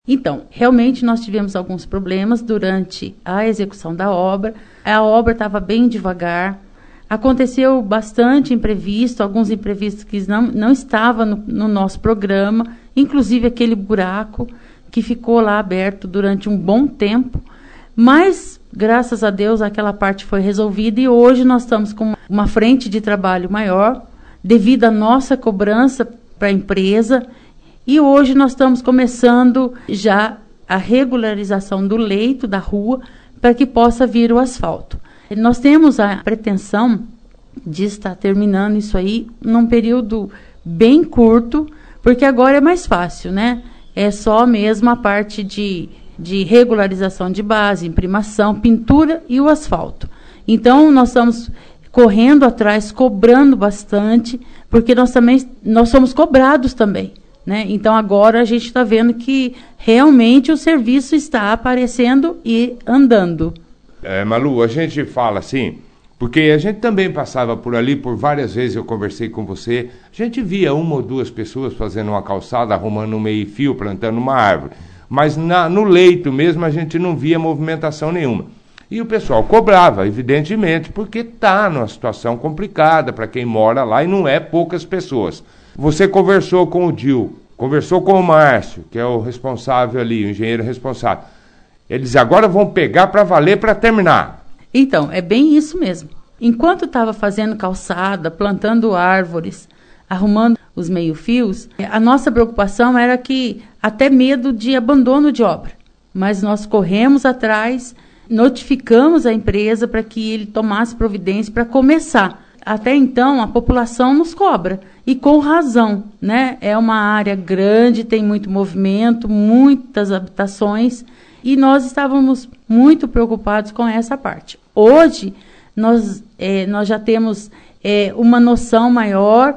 Então, realmente nós tivemos alguns problemas durante a execução da obra. A obra estava bem devagar. Aconteceu bastante imprevisto, alguns imprevistos que não estavam no nosso programa, inclusive aquele buraco que ficou lá aberto durante um bom tempo. Mas, graças a Deus, aquela parte foi resolvida e hoje nós estamos com uma frente de trabalho maior, devido à nossa cobrança para a empresa. E hoje nós estamos começando já a regularização do leito da rua para que possa vir o asfalto. Nós temos a pretensão de estar terminando isso aí num período bem curto, porque agora é mais fácil, né? É só mesmo a parte de regularização de base, imprimação, pintura e o asfalto. Então, nós estamos correndo atrás, cobrando bastante, porque nós somos cobrados também, né? Então, agora a gente está vendo que realmente o serviço está aparecendo e andando. Malu, a gente fala assim, porque a gente também passava por ali, por várias vezes eu conversei com você, a gente via uma ou duas pessoas fazendo uma calçada, arrumando um meio-fio, plantando uma árvore, mas no leito mesmo a gente não via movimentação nenhuma. E o pessoal cobrava, evidentemente, porque está numa situação complicada para quem mora lá e não é poucas pessoas. Você conversou com o Dil, conversou com o Márcio, que é o responsável ali, o engenheiro responsável. Eles agora vão pegar para valer para terminar. Então, é bem isso mesmo. Enquanto estava fazendo calçada, plantando árvores, arrumando os meio-fios, a nossa preocupação era que até medo de abandono de obra. Mas nós corremos atrás, notificamos a empresa para que ele tomasse providência para começar. Até então, a população nos cobra, e com razão, né? É uma área grande, tem muito movimento, muitas habitações, e nós estávamos muito preocupados com essa parte. Hoje, nós já temos uma noção maior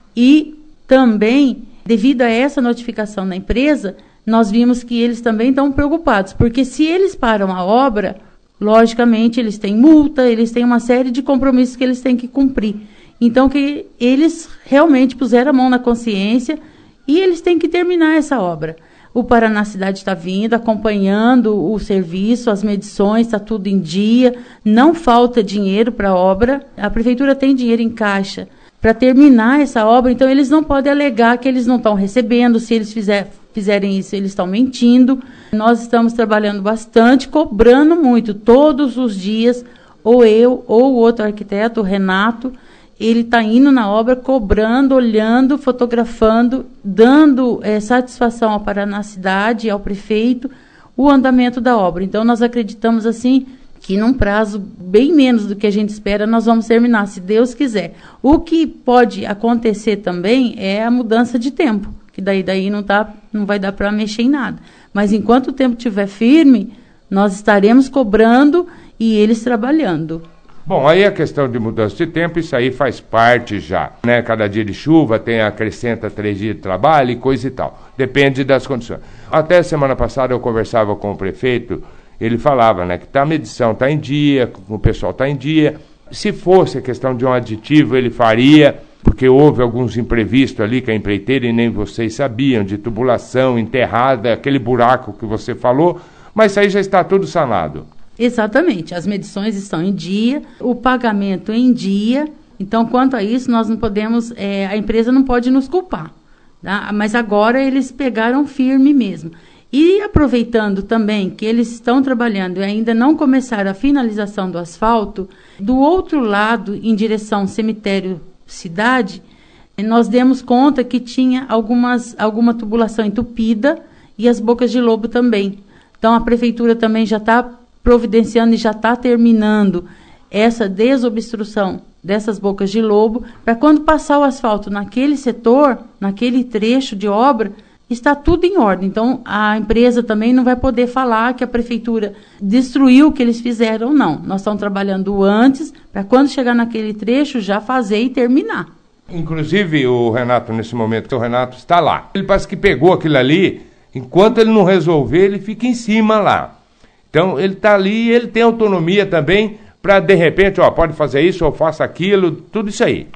e também, devido a essa notificação da empresa, nós vimos que eles também estão preocupados, porque se eles param a obra, logicamente eles têm multa, eles têm uma série de compromissos que eles têm que cumprir. Então, que eles realmente puseram a mão na consciência e eles têm que terminar essa obra. O Paraná Cidade está vindo, acompanhando o serviço, as medições, está tudo em dia, não falta dinheiro para a obra, a prefeitura tem dinheiro em caixa para terminar essa obra, então eles não podem alegar que eles não estão recebendo, se eles fizerem isso, eles estão mentindo. Nós estamos trabalhando bastante, cobrando muito, todos os dias, ou eu, ou o outro arquiteto, o Renato, ele está indo na obra, cobrando, olhando, fotografando, dando satisfação ao Paraná Cidade, ao prefeito, o andamento da obra. Então, nós acreditamos, assim, que num prazo bem menos do que a gente espera, nós vamos terminar, se Deus quiser. O que pode acontecer também é a mudança de tempo, que daí não vai dar para mexer em nada. Mas enquanto o tempo estiver firme, nós estaremos cobrando e eles trabalhando. Bom, aí a questão de mudança de tempo, isso aí faz parte já, né? Cada dia de chuva acrescenta 3 dias de trabalho e coisa e tal. Depende das condições. Até semana passada eu conversava com o prefeito, ele falava, né, que a medição está em dia, o pessoal está em dia. Se fosse a questão de um aditivo, ele faria, porque houve alguns imprevistos ali que a empreiteira e nem vocês sabiam, de tubulação, enterrada, aquele buraco que você falou, mas isso aí já está tudo sanado. Exatamente, as medições estão em dia, o pagamento em dia, então quanto a isso nós não podemos, a empresa não pode nos culpar, tá? Mas agora eles pegaram firme mesmo. E aproveitando também que eles estão trabalhando e ainda não começaram a finalização do asfalto, do outro lado, em direção ao cemitério cidade, nós demos conta que tinha alguma tubulação entupida e as bocas de lobo também. Então a prefeitura também já está providenciando e já está terminando essa desobstrução dessas bocas de lobo, para quando passar o asfalto naquele setor, naquele trecho de obra, está tudo em ordem. Então, a empresa também não vai poder falar que a prefeitura destruiu o que eles fizeram, não. Nós estamos trabalhando antes, para quando chegar naquele trecho, já fazer e terminar. Inclusive, o Renato, nesse momento, o Renato está lá. Ele parece que pegou aquilo ali, enquanto ele não resolver, ele fica em cima lá. Então, ele está ali e ele tem autonomia também para, de repente, pode fazer isso ou faça aquilo, tudo isso aí.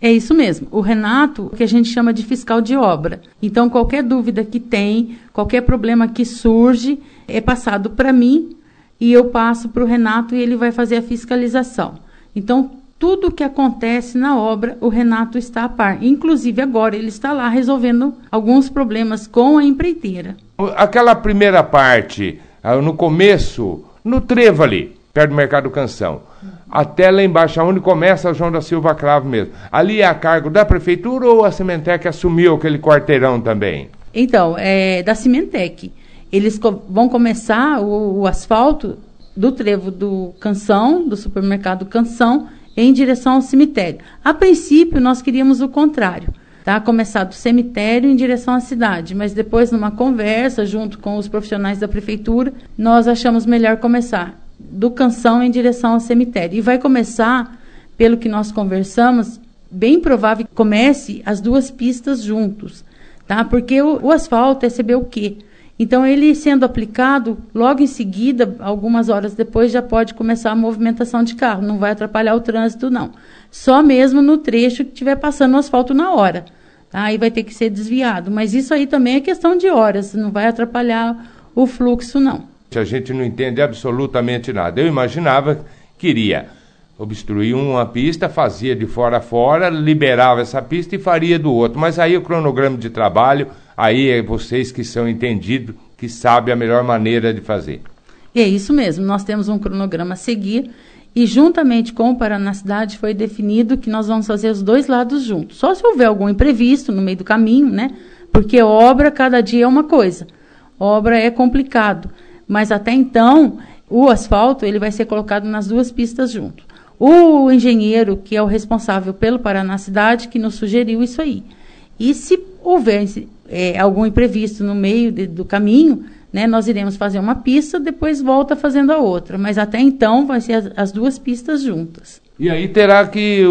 É isso mesmo. O Renato, o que a gente chama de fiscal de obra. Então, qualquer dúvida que tem, qualquer problema que surge, é passado para mim e eu passo para o Renato e ele vai fazer a fiscalização. Então, tudo que acontece na obra, o Renato está a par. Inclusive, agora, ele está lá resolvendo alguns problemas com a empreiteira. Aquela primeira parte, no começo, no trevo ali, perto do Mercado Canção, até lá embaixo, onde começa o João da Silva Cravo mesmo. Ali é a cargo da prefeitura ou a Cimentec assumiu aquele quarteirão também? Então, é da Cimentec. Eles vão começar o asfalto do trevo do Canção, do supermercado Canção, em direção ao cemitério. A princípio, nós queríamos o contrário, tá? Começar do cemitério em direção à cidade, mas depois, numa conversa, junto com os profissionais da prefeitura, nós achamos melhor começar do Canção em direção ao cemitério. E vai começar, pelo que nós conversamos, bem provável que comece as duas pistas juntos, tá? Porque o asfalto é saber o quê? Então, ele sendo aplicado, logo em seguida, algumas horas depois, já pode começar a movimentação de carro. Não vai atrapalhar o trânsito, não. Só mesmo no trecho que estiver passando o asfalto na hora. Tá? Aí vai ter que ser desviado. Mas isso aí também é questão de horas. Não vai atrapalhar o fluxo, não. A gente não entende absolutamente nada. Eu imaginava que iria obstruir uma pista, fazia de fora a fora, liberava essa pista e faria do outro. Mas aí o cronograma de trabalho, aí é vocês que são entendidos, que sabem a melhor maneira de fazer. É isso mesmo, nós temos um cronograma a seguir e juntamente com o Paranacidade foi definido que nós vamos fazer os dois lados juntos. Só se houver algum imprevisto no meio do caminho, né? Porque obra, cada dia é uma coisa. Obra é complicado. Mas até então, o asfalto ele vai ser colocado nas duas pistas junto. O engenheiro, que é o responsável pelo Paranacidade, que nos sugeriu isso aí. E se houver algum imprevisto no meio do caminho, né, nós iremos fazer uma pista, depois volta fazendo a outra. Mas até então, vai ser as duas pistas juntas. E aí terá que,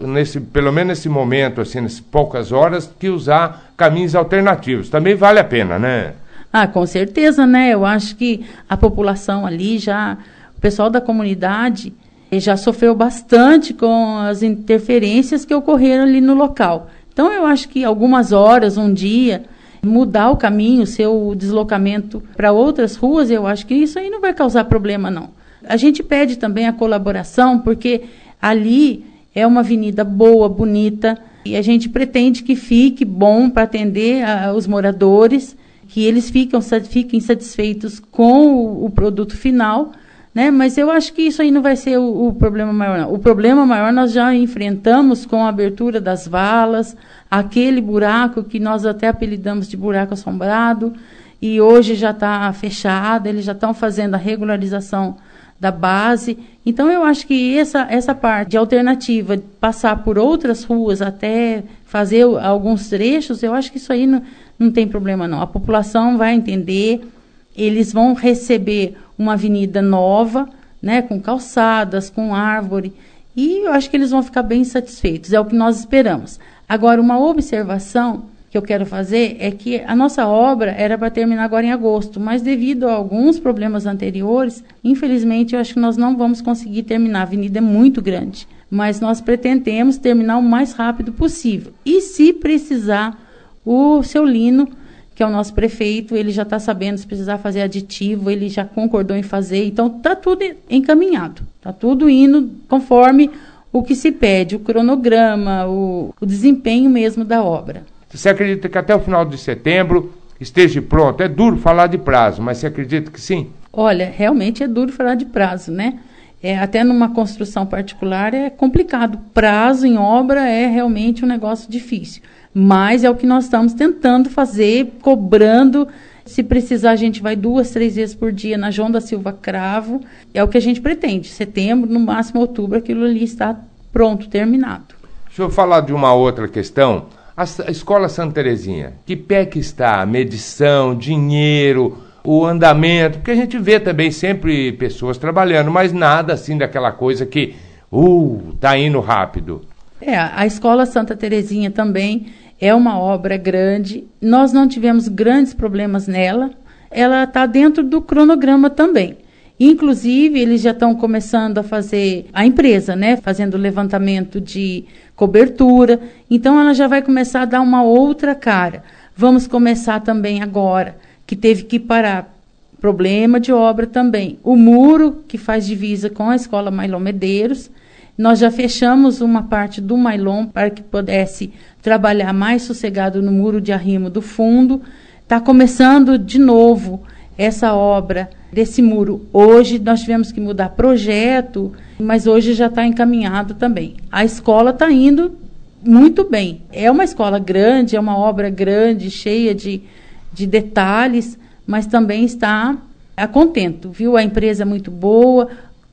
pelo menos nesse momento, assim, nessas poucas horas, que usar caminhos alternativos. Também vale a pena, né? Ah, com certeza, né? Eu acho que a população ali o pessoal da comunidade já sofreu bastante com as interferências que ocorreram ali no local. Então, eu acho que algumas horas, um dia, mudar o caminho, seu deslocamento para outras ruas, eu acho que isso aí não vai causar problema, não. A gente pede também a colaboração, porque ali é uma avenida boa, bonita, e a gente pretende que fique bom para atender os moradores, que eles fiquem satisfeitos com o produto final, né? Mas eu acho que isso aí não vai ser o problema maior, não. O problema maior nós já enfrentamos com a abertura das valas, aquele buraco que nós até apelidamos de buraco assombrado, e hoje já está fechado, eles já estão fazendo a regularização da base. Então, eu acho que essa parte de alternativa, de passar por outras ruas até fazer alguns trechos, eu acho que isso aí não tem problema, não. A população vai entender, eles vão receber uma avenida nova, né, com calçadas, com árvore, e eu acho que eles vão ficar bem satisfeitos, é o que nós esperamos. Agora, uma observação que eu quero fazer é que a nossa obra era para terminar agora em agosto, mas devido a alguns problemas anteriores, infelizmente, eu acho que nós não vamos conseguir terminar. A avenida é muito grande, mas nós pretendemos terminar o mais rápido possível. E se precisar, o seu Lino, que é o nosso prefeito, ele já está sabendo se precisar fazer aditivo, ele já concordou em fazer, então está tudo encaminhado, está tudo indo conforme o que se pede, o cronograma, o desempenho mesmo da obra. Você acredita que até o final de setembro esteja pronto? É duro falar de prazo, mas você acredita que sim? Olha, realmente é duro falar de prazo, né? Até numa construção particular é complicado. Prazo em obra é realmente um negócio difícil. Mas é o que nós estamos tentando fazer, cobrando. Se precisar, a gente vai 2, 3 vezes por dia na João da Silva Cravo. É o que a gente pretende. Setembro, no máximo outubro, aquilo ali está pronto, terminado. Deixa eu falar de uma outra questão. A Escola Santa Terezinha, que pé que está? Medição, dinheiro, o andamento, porque a gente vê também sempre pessoas trabalhando, mas nada assim daquela coisa que tá indo rápido. A Escola Santa Terezinha também é uma obra grande, nós não tivemos grandes problemas nela, ela está dentro do cronograma também. Inclusive, eles já estão começando a fazer, a empresa, né, fazendo levantamento de cobertura. Então, ela já vai começar a dar uma outra cara. Vamos começar também agora, que teve que parar. Problema de obra também. O muro que faz divisa com a Escola Mailon Medeiros. Nós já fechamos uma parte do Mailon para que pudesse trabalhar mais sossegado no muro de arrimo do fundo. Está começando de novo essa obra desse muro. Hoje nós tivemos que mudar projeto, mas hoje já está encaminhado também. A escola está indo muito bem. É uma escola grande, é uma obra grande, cheia de detalhes, mas também está a contento, viu? A empresa é muito boa,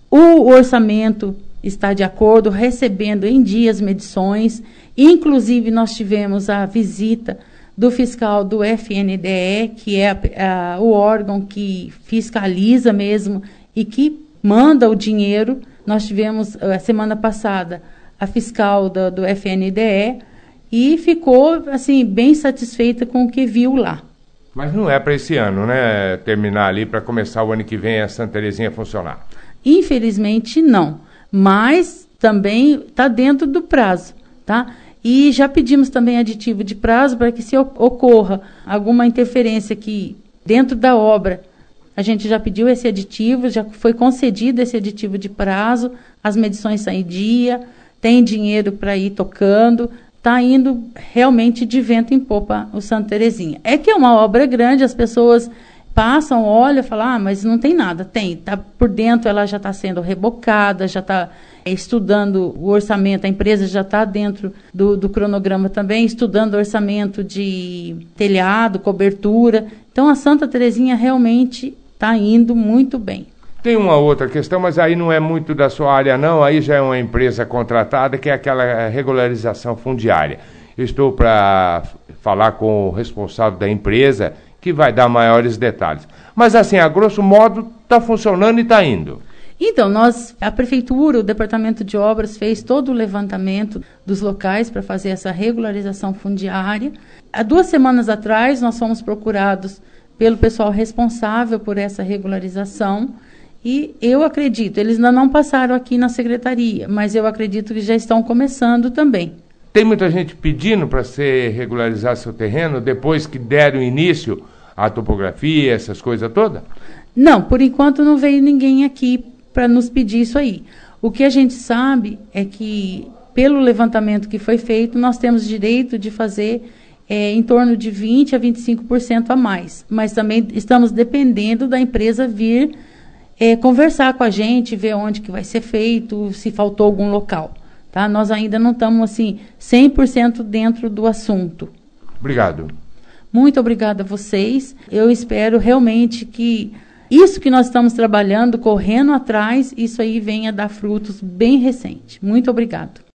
o orçamento está de acordo, recebendo em dia as medições. Inclusive, nós tivemos a visita do fiscal do FNDE, que é o órgão que fiscaliza mesmo e que manda o dinheiro. Nós tivemos, a semana passada, a fiscal do FNDE e ficou, assim, bem satisfeita com o que viu lá. Mas não é para esse ano, né? Terminar ali para começar o ano que vem a Santa Terezinha funcionar. Infelizmente, não. Mas também está dentro do prazo, tá? E já pedimos também aditivo de prazo para que, se ocorra alguma interferência aqui dentro da obra, a gente já pediu esse aditivo, já foi concedido esse aditivo de prazo, as medições saem em dia, tem dinheiro para ir tocando, está indo realmente de vento em popa o Santa Terezinha. É que é uma obra grande, as pessoas passam, olham, falam, mas não tem nada. Tem, tá por dentro, ela já está sendo rebocada, já está estudando o orçamento, a empresa já está dentro do cronograma também, estudando o orçamento de telhado, cobertura. Então, a Santa Terezinha realmente está indo muito bem. Tem uma outra questão, mas aí não é muito da sua área não, aí já é uma empresa contratada, que é aquela regularização fundiária. Eu estou para falar com o responsável da empresa, que vai dar maiores detalhes. Mas assim, a grosso modo, está funcionando e está indo. Então, a prefeitura, o departamento de obras, fez todo o levantamento dos locais para fazer essa regularização fundiária. Há 2 semanas atrás, nós fomos procurados pelo pessoal responsável por essa regularização. E eu acredito, eles ainda não passaram aqui na secretaria, mas eu acredito que já estão começando também. Tem muita gente pedindo para se regularizar seu terreno depois que deram início à topografia, essas coisas todas? Não, por enquanto não veio ninguém aqui para nos pedir isso aí. O que a gente sabe é que, pelo levantamento que foi feito, nós temos direito de fazer em torno de 20% a 25% a mais. Mas também estamos dependendo da empresa vir conversar com a gente, ver onde que vai ser feito, se faltou algum local. Tá? Nós ainda não estamos assim 100% dentro do assunto. Obrigado. Muito obrigada a vocês. Eu espero realmente que isso que nós estamos trabalhando, correndo atrás, isso aí venha dar frutos bem recente. Muito obrigado.